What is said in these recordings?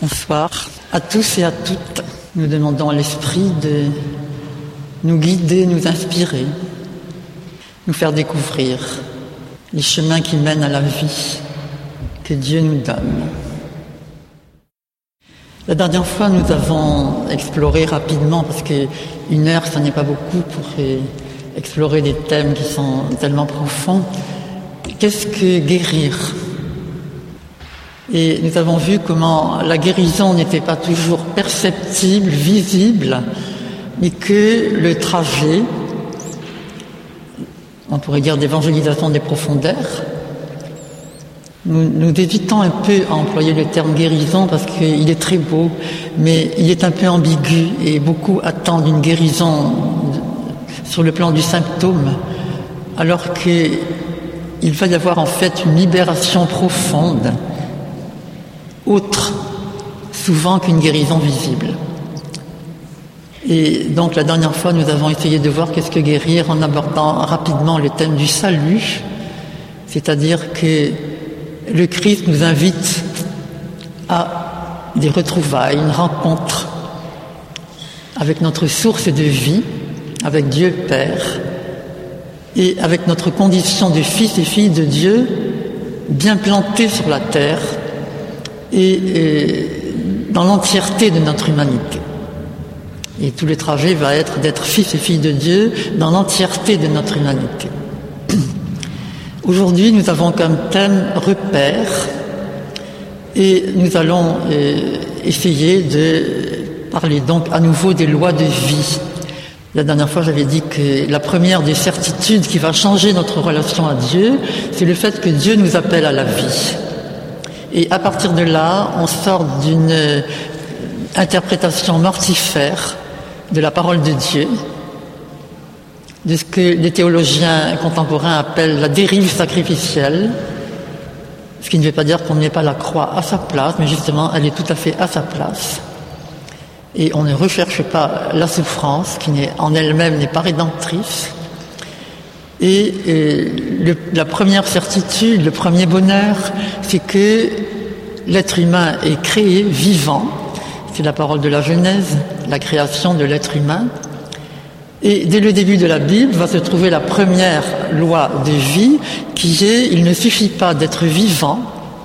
Bonsoir à tous et à toutes. Nous demandons à l'Esprit de nous guider, nous inspirer, nous faire découvrir les chemins qui mènent à la vie que Dieu nous donne. La dernière fois, nous avons exploré rapidement, parce qu'une heure, ça n'est pas beaucoup pour explorer des thèmes qui sont tellement profonds. Qu'est-ce que guérir ? Et nous avons vu comment la guérison n'était pas toujours perceptible, visible, mais que le trajet, on pourrait dire d'évangélisation des profondeurs, nous évitons un peu à employer le terme guérison parce qu'il est très beau, mais il est un peu ambigu et beaucoup attendent une guérison sur le plan du symptôme, alors qu'il va y avoir en fait une libération profonde, autre souvent qu'une guérison visible. Et donc la dernière fois, nous avons essayé de voir qu'est-ce que guérir en abordant rapidement le thème du salut, c'est-à-dire que le Christ nous invite à des retrouvailles, une rencontre avec notre source de vie, avec Dieu Père, et avec notre condition de fils et filles de Dieu, bien plantés sur la terre, et dans l'entièreté de notre humanité. Et tout le trajet va être d'être fils et filles de Dieu dans l'entièreté de notre humanité. Aujourd'hui, nous avons comme thème repère, et nous allons essayer de parler donc à nouveau des lois de vie. La dernière fois, j'avais dit que la première des certitudes qui va changer notre relation à Dieu, c'est le fait que Dieu nous appelle à la vie. Et à partir de là, on sort d'une interprétation mortifère de la parole de Dieu, de ce que les théologiens contemporains appellent la dérive sacrificielle, ce qui ne veut pas dire qu'on ne met pas la croix à sa place, mais justement, elle est tout à fait à sa place. Et on ne recherche pas la souffrance, qui en elle-même n'est pas rédemptrice. Et la première certitude, le premier bonheur, c'est que l'être humain est créé vivant. C'est la parole de la Genèse, la création de l'être humain. Et dès le début de la Bible va se trouver la première loi de vie qui est: il ne suffit pas d'être vivant,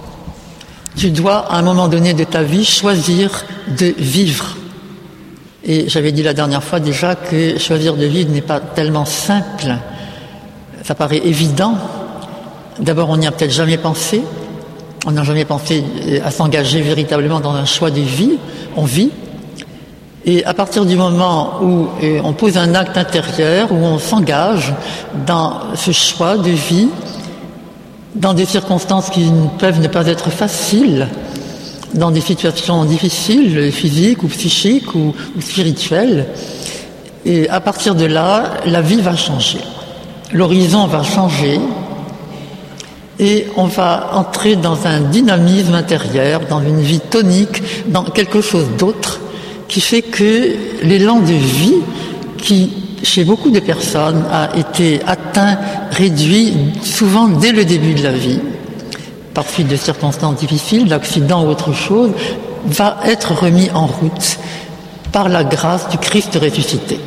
tu dois à un moment donné de ta vie choisir de vivre. Et j'avais dit la dernière fois déjà que choisir de vivre n'est pas tellement simple. Ça paraît évident. D'abord, on n'y a peut-être jamais pensé. On n'a jamais pensé à s'engager véritablement dans un choix de vie. On vit. Et à partir du moment où on pose un acte intérieur, où on s'engage dans ce choix de vie, dans des circonstances qui peuvent ne pas être faciles, dans des situations difficiles, physiques ou psychiques ou spirituelles, et à partir de là, la vie va changer. L'horizon va changer et on va entrer dans un dynamisme intérieur, dans une vie tonique, dans quelque chose d'autre qui fait que l'élan de vie qui, chez beaucoup de personnes, a été atteint, réduit, souvent dès le début de la vie, par suite de circonstances difficiles, d'accidents ou autre chose, va être remis en route par la grâce du Christ ressuscité.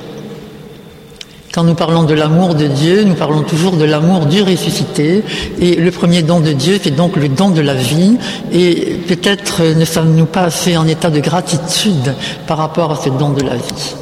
Quand nous parlons de l'amour de Dieu, nous parlons toujours de l'amour du ressuscité. Et le premier don de Dieu, c'est donc le don de la vie. Et peut-être ne sommes-nous pas assez en état de gratitude par rapport à ce don de la vie.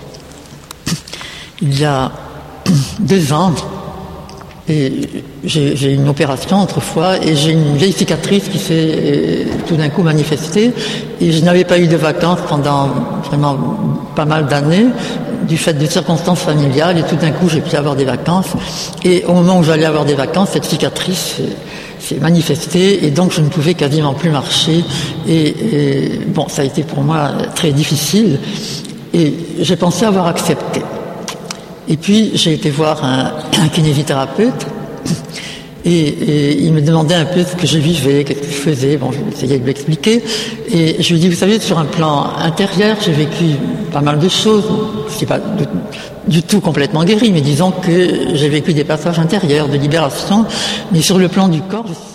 Il y a 2 ans, et j'ai eu une opération autrefois, et j'ai une vieille cicatrice qui s'est tout d'un coup manifestée. Et je n'avais pas eu de vacances pendant vraiment pas mal d'années, du fait de circonstances familiales, et tout d'un coup j'ai pu avoir des vacances, et au moment où j'allais avoir des vacances, cette cicatrice s'est manifestée, et donc je ne pouvais quasiment plus marcher, et bon, ça a été pour moi très difficile, et j'ai pensé avoir accepté. Et puis j'ai été voir un kinésithérapeute, et il me demandait un peu ce que je vivais, qu'est-ce que je faisais. Bon, j'ai essayé de lui expliquer. Et je lui ai dit, vous savez, sur un plan intérieur, j'ai vécu pas mal de choses. Je ne suis pas du tout complètement guéri, mais disons que j'ai vécu des passages intérieurs de libération. Mais sur le plan du corps,